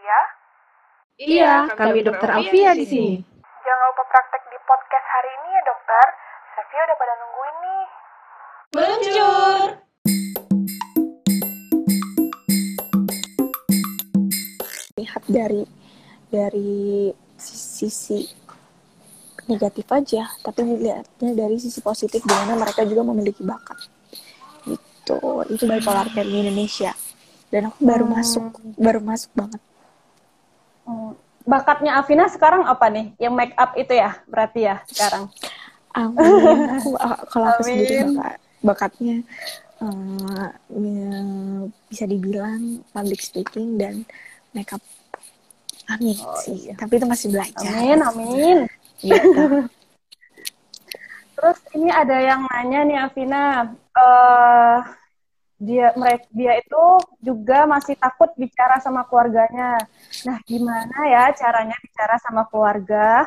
Alfia. Iya, kami Dokter Alfia di sini. Jangan lupa praktek di podcast hari ini ya dokter. Sevia udah pada nungguin nih. Meluncur! Lihat dari sisi negatif aja, tapi dilihatnya dari sisi positif di mana mereka juga memiliki bakat. Itu bipolar care di Indonesia. Dan aku baru masuk banget. Bakatnya Afina sekarang apa nih? Yang make up itu ya, berarti ya sekarang. Amin. Kalau aku sendiri Amin. bakatnya bisa dibilang public speaking dan makeup. Amin sih. Iya. Tapi itu masih belajar. Amin. Gitu. Terus ini ada yang nanya nih Afina, dia itu juga masih takut bicara sama keluarganya. Nah, gimana ya caranya bicara sama keluarga?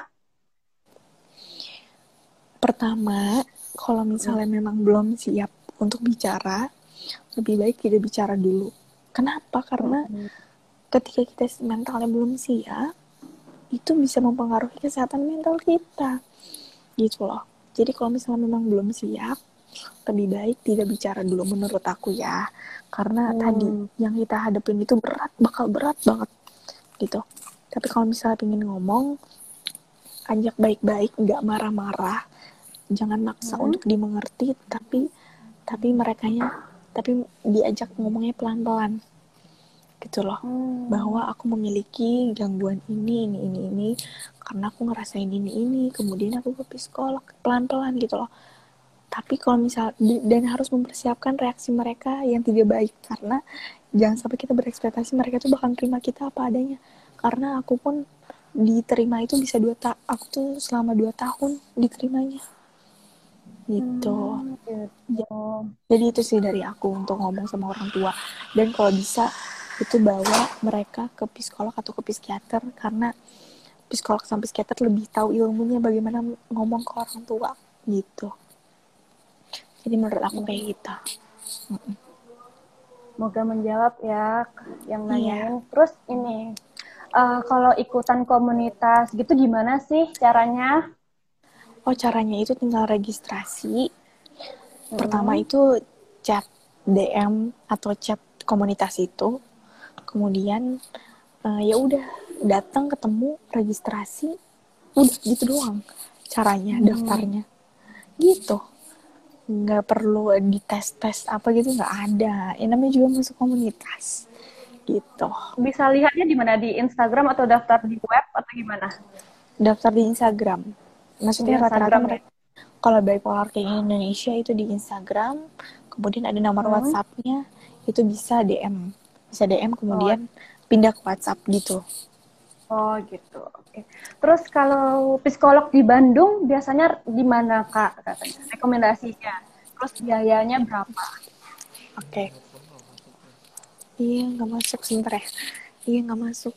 Pertama, kalau misalnya memang belum siap untuk bicara, lebih baik tidak bicara dulu. Kenapa? Karena ketika kita mentalnya belum siap, itu bisa mempengaruhi kesehatan mental kita. Gitu loh. Jadi kalau misalnya memang belum siap, lebih baik tidak bicara dulu menurut aku ya. Karena tadi yang kita hadapin itu bakal berat banget gitu. Tapi kalau misalnya pengen ngomong, ajak baik-baik, nggak marah-marah, jangan maksa untuk dimengerti, tapi diajak ngomongnya pelan-pelan gitu loh, bahwa aku memiliki gangguan ini karena aku ngerasain ini, kemudian aku ke psikolog, pelan-pelan gitu loh. Tapi kalau misal dan harus mempersiapkan reaksi mereka yang tidak baik, karena jangan sampai kita berekspektasi mereka tuh bakal terima kita apa adanya. Karena aku pun diterima itu bisa aku tuh selama 2 tahun diterimanya gitu. Jadi itu sih dari aku untuk ngomong sama orang tua. Dan kalau bisa itu bawa mereka ke psikolog atau ke psikiater, karena psikolog sama psikiater lebih tahu ilmunya bagaimana ngomong ke orang tua gitu. Jadi menurut aku kayak gitu. Semoga menjawab ya yang nanyain. Iya. Terus ini, kalau ikutan komunitas gitu gimana sih caranya? Oh, caranya itu tinggal registrasi. Pertama itu chat DM atau chat komunitas itu. Kemudian ya udah datang, ketemu, registrasi, udah gitu doang caranya, daftarnya gitu. Nggak perlu dites apa gitu, nggak ada. Yang namanya juga masuk komunitas gitu. Bisa lihatnya di mana? Di Instagram atau daftar di web atau gimana? Daftar di Instagram, maksudnya Di rata-rata Instagram ya? mereka kalau bipolar kayak Indonesia itu di Instagram, kemudian ada nomor WhatsApp-nya, itu bisa DM kemudian pindah ke WhatsApp gitu. Oh gitu, oke. Terus kalau psikolog di Bandung biasanya di mana Kak katanya? Rekomendasinya. Terus biayanya berapa? Oke. Iya, nggak masuk, sebentar ya. Iya, nggak masuk.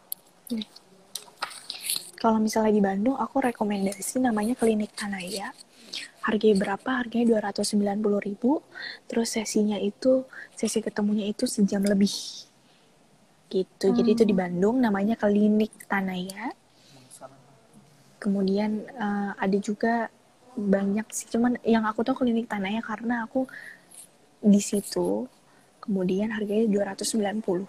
Kalau misalnya di Bandung, aku rekomendasi namanya Klinik Tanaya. Harganya berapa? Harganya 290.000. Terus sesi ketemunya itu sejam lebih. Gitu. Jadi itu di Bandung, namanya Klinik Tanaya. Kemudian ada juga banyak sih, cuman yang aku tahu Klinik Tanaya karena aku di situ. Kemudian harganya 290.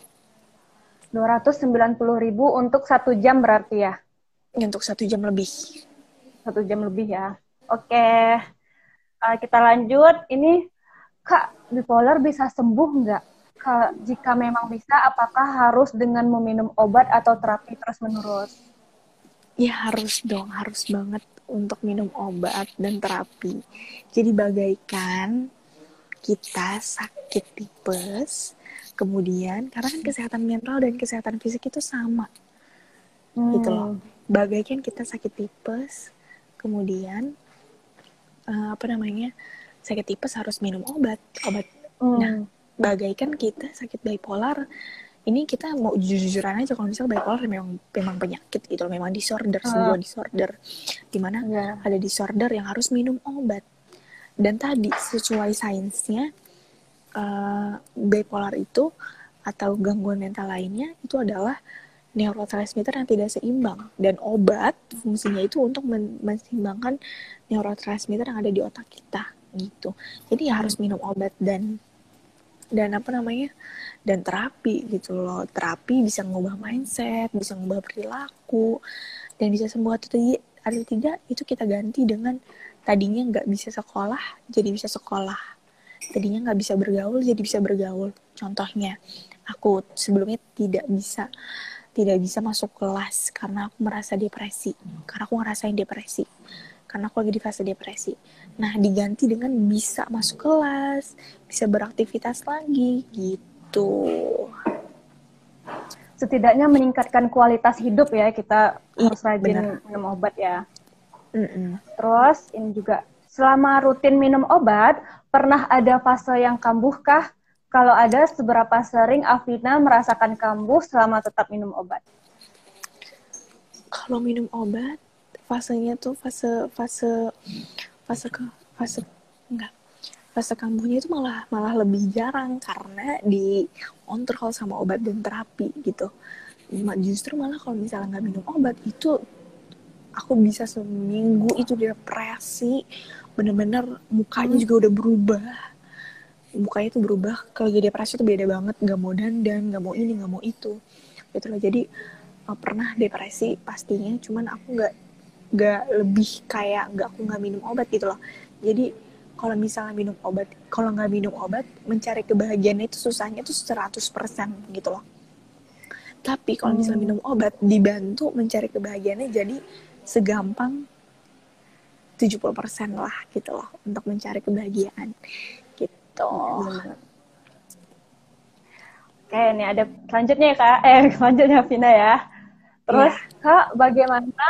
290.000 untuk 1 jam berarti ya? Untuk 1 jam lebih. 1 jam lebih ya. Oke, kita lanjut. Ini Kak, bipolar bisa sembuh nggak? Jika memang bisa, apakah harus dengan meminum obat atau terapi terus-menerus? Ya harus dong, harus banget untuk minum obat dan terapi. Jadi bagaikan kita sakit tipes, kemudian karena kan kesehatan mental dan kesehatan fisik itu sama, gitu loh. Bagaikan kita sakit tipes, kemudian sakit tipes harus minum obat. Nah, bagaikan kita sakit bipolar, ini kita mau jujur-jujuran aja, kalau misalnya bipolar memang penyakit gitu loh, memang disorder, sebuah disorder, dimana ada disorder yang harus minum obat. Dan tadi sesuai sainsnya, bipolar itu atau gangguan mental lainnya itu adalah neurotransmitter yang tidak seimbang, dan obat fungsinya itu untuk menseimbangkan neurotransmitter yang ada di otak kita gitu. Jadi ya harus minum obat dan apa namanya, dan terapi gitu loh. Terapi bisa mengubah mindset, bisa mengubah perilaku, dan bisa sembuh atau tidak itu kita ganti dengan tadinya nggak bisa sekolah jadi bisa sekolah, tadinya nggak bisa bergaul jadi bisa bergaul. Contohnya, aku sebelumnya tidak bisa masuk kelas karena aku merasa depresi, karena aku ngerasain depresi, karena aku lagi di fase depresi. Nah, diganti dengan bisa masuk kelas, bisa beraktivitas lagi gitu. Setidaknya meningkatkan kualitas hidup ya, kita harus rajin bener. minum obat ya. Terus ini juga, selama rutin minum obat, pernah ada fase yang kambuh kah? Kalau ada, seberapa sering Afina merasakan kambuh selama tetap minum obat? Kalau minum obat, fasenya tuh fase kambuhnya itu malah lebih jarang karena dikontrol sama obat dan terapi gitu. Justru malah kalau misalnya nggak minum obat itu aku bisa seminggu itu depresi, bener-bener mukanya juga udah berubah. Mukanya tuh berubah, kalau lagi depresi tuh beda banget, nggak mau dandan, nggak mau ini, nggak mau itu gitu loh. Jadi pernah depresi pastinya, cuman aku nggak lebih kayak aku nggak minum obat gitu loh. Jadi kalau misalnya minum obat, kalau nggak minum obat, mencari kebahagiaannya itu susahnya tuh 100% gitu loh. Tapi kalau misalnya minum obat, dibantu mencari kebahagiaannya jadi segampang 70% lah gitu loh untuk mencari kebahagiaan gitu. Oke, ini ada selanjutnya ya Kak. Selanjutnya Vina ya. Terus Kak, bagaimana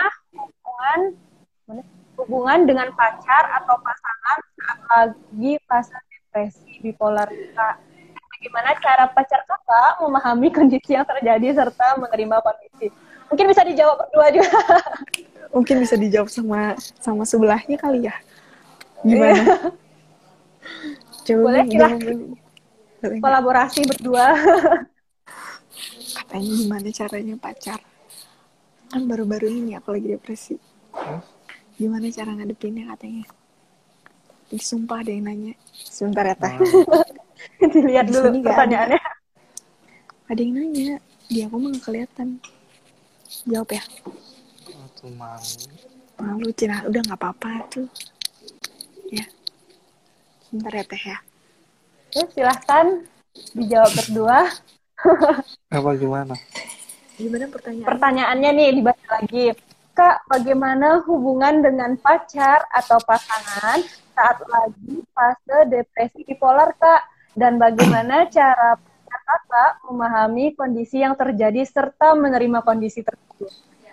hubungan dengan pacar atau pasangan saat lagi fase depresi bipolar Kak? Bagaimana cara pacar Kakak memahami kondisi yang terjadi serta menerima kondisi? Mungkin bisa dijawab berdua juga. Mungkin bisa dijawab sama sebelahnya kali ya. Gimana? Coba boleh kolaborasi berdua. Katanya gimana caranya pacar? Kan baru-baru ini aku lagi depresi. Gimana cara ngadepinnya katanya? Disumpah ada yang nanya. Sebentar ya Teh. Dilihat dulu pertanyaannya. Ada yang nanya. Dia aku mah gak kelihatan. Jawab ya. Tuh malu Cina, udah nggak apa-apa tuh ya. Sebentar ya Teh ya. Silahkan dijawab berdua. Apa gimana Pertanyaannya nih dibaca lagi. Kak, bagaimana hubungan dengan pacar atau pasangan saat lagi fase depresi bipolar Kak? Dan bagaimana cara Kakak memahami kondisi yang terjadi serta menerima kondisi tersebut?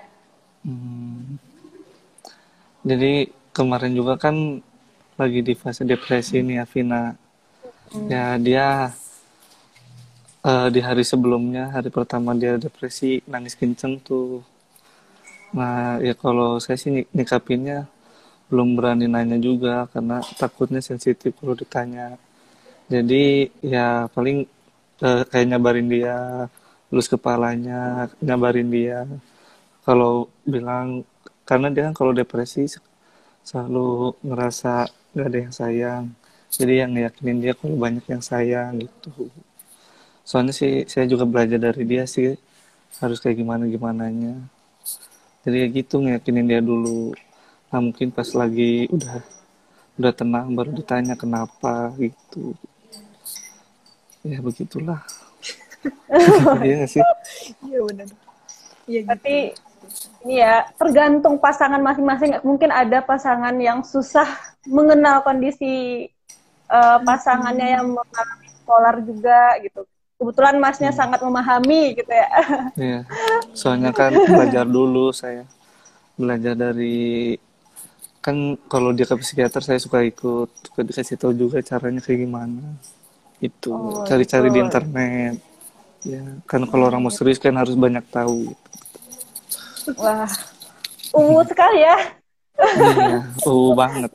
Jadi kemarin juga kan lagi di fase depresi nih Afina. Ya dia di hari sebelumnya, hari pertama dia depresi, nangis kenceng tuh. Nah ya kalau saya sih nikapinnya belum berani nanya juga karena takutnya sensitif kalau ditanya. Jadi ya paling kayak nyabarin dia, lus kepalanya, nyabarin dia. Kalau bilang, karena dia kan kalau depresi selalu ngerasa gak ada yang sayang. Jadi yang ngeyakinin dia kalau banyak yang sayang gitu. Soalnya sih saya juga belajar dari dia sih, harus kayak gimana-gimananya. Jadi ya gitu, ngeyakinin dia dulu. Nah mungkin pas lagi udah tenang baru ditanya kenapa gitu. Ya begitulah. Iya gak sih? Iya benar. Ya, gitu. Tapi ini ya tergantung pasangan masing-masing. Mungkin ada pasangan yang susah mengenal kondisi pasangannya yang mengalami bipolar juga gitu. Kebetulan Masnya sangat memahami gitu ya. Iya. Soalnya kan belajar dulu saya. Belajar dari, kan kalau dia ke psikiater saya suka ikut, suka dikasih tahu juga caranya kayak gimana. Itu cari-cari di internet. Ya, kan kalau orang mau serius kan harus banyak tahu. Wah, sekali ya. Iya, banget.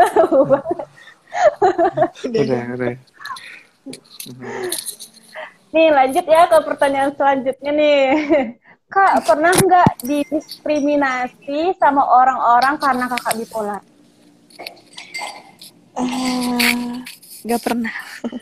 Udah. Nih lanjut ya ke pertanyaan selanjutnya nih. Kak, pernah nggak didiskriminasi sama orang-orang karena kakak bipolar? Gak pernah.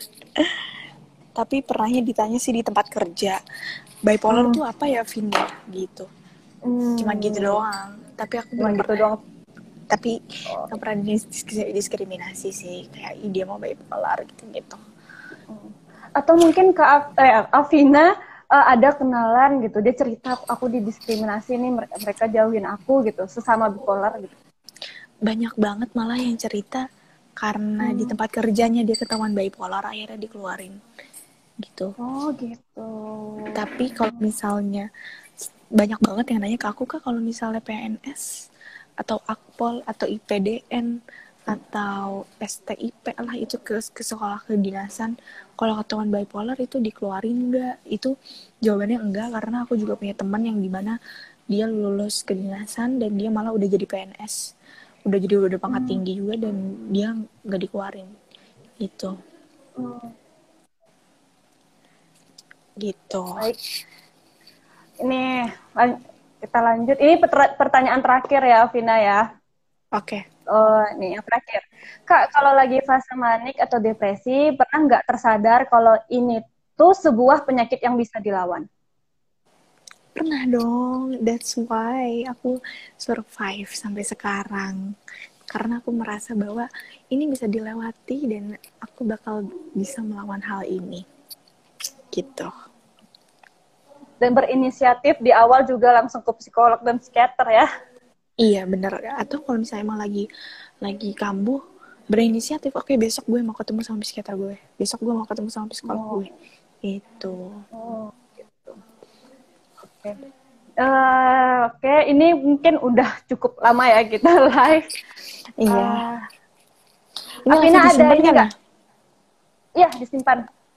Tapi pernahnya ditanya sih di tempat kerja. Bipolar tuh apa ya, Vinda? Gitu. Cuman gitu doang. Tapi aku Cuma belum gitu pernah. doang. Tapi gak pernah diskriminasi sih. Kayak dia mau bipolar gitu-gitu. Atau mungkin Kak Afina ada kenalan gitu, dia cerita aku didiskriminasi nih, mereka jauhin aku gitu, sesama bipolar gitu. Banyak banget malah yang cerita karena di tempat kerjanya dia ketahuan bipolar, akhirnya dikeluarin gitu. Oh gitu. Tapi kalau misalnya banyak banget yang nanya ke aku, Kak, kalau misalnya PNS atau Akpol atau IPDN atau STIP lah, itu ke sekolah kedinasan, kalau ketahuan bipolar itu dikeluarin enggak? Itu jawabannya enggak, karena aku juga punya teman yang dimana dia lulus kedinasan dan dia malah udah jadi PNS, udah pangkat tinggi juga, dan dia nggak dikeluarin gitu. Gitu. Baik. Ini kita lanjut. Ini pertanyaan terakhir ya, Vina ya. Oke. Nih yang terakhir. Kak, kalau lagi fase manik atau depresi, pernah nggak tersadar kalau ini tuh sebuah penyakit yang bisa dilawan? Pernah dong, that's why aku survive sampai sekarang. Karena aku merasa bahwa ini bisa dilewati dan aku bakal bisa melawan hal ini. Gitu. Dan berinisiatif di awal juga langsung ke psikolog dan psikiater ya. Iya, bener. Atau kalau misalnya emang lagi kambuh, berinisiatif, oke, besok gue mau ketemu sama psikiater gue. Besok gue mau ketemu sama psikolog gue. Itu. Gitu. Oke. Oke, ini mungkin udah cukup lama ya kita live. Iya. Ini Afina ada ini kan? nggak? Iya, disimpan.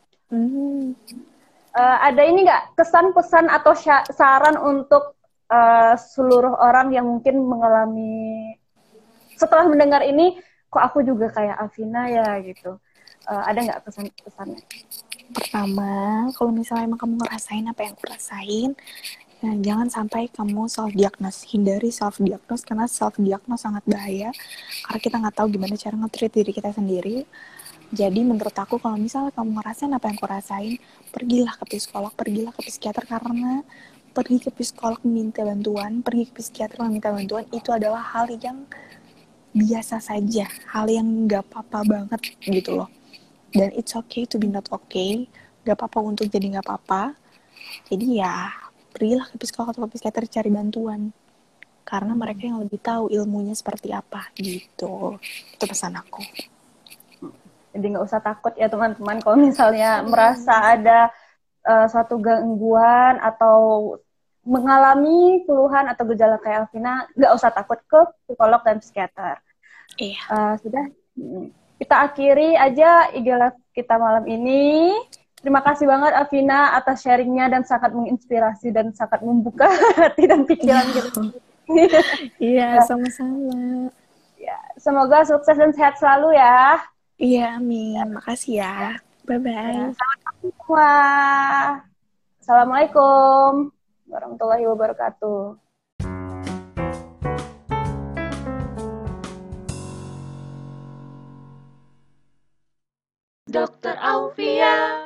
Ada ini nggak kesan pesan atau saran untuk seluruh orang yang mungkin mengalami, setelah mendengar ini kok aku juga kayak Afina ya gitu, ada nggak kesan pesannya? Pertama, kalau misalnya emang kamu ngerasain apa yang aku rasain, nah, jangan sampai kamu self-diagnose. Hindari self-diagnose, karena self-diagnose sangat bahaya. Karena kita nggak tahu gimana cara nge-treat diri kita sendiri. Jadi menurut aku, kalau misalnya kamu ngerasain apa yang aku rasain, pergilah ke psikolog, pergilah ke psikiater. Karena pergi ke psikolog meminta bantuan, pergi ke psikiater meminta bantuan, itu adalah hal yang biasa saja. Hal yang nggak apa-apa banget gitu loh. Dan it's okay to be not okay. Gak apa-apa untuk jadi gak apa-apa. Jadi ya, pergilah ke psikolog atau ke psikiater cari bantuan. Karena mereka yang lebih tahu ilmunya seperti apa gitu. Itu pesan aku. Jadi nggak usah takut ya teman-teman kalau misalnya merasa ada suatu gangguan atau mengalami keluhan atau gejala kayak Alvina, nggak usah takut ke psikolog dan psikiater. Iya. Sudah, kita akhiri aja IG Live kita malam ini. Terima kasih banget Afina atas sharingnya dan sangat menginspirasi dan sangat membuka hati dan pikiran kita. Iya, sama-sama. Ya, semoga sukses dan sehat selalu ya. Iya, amin. Makasih ya. Bye-bye. Selamat pagi semua. Assalamualaikum warahmatullahi wabarakatuh. Dokter Aufia.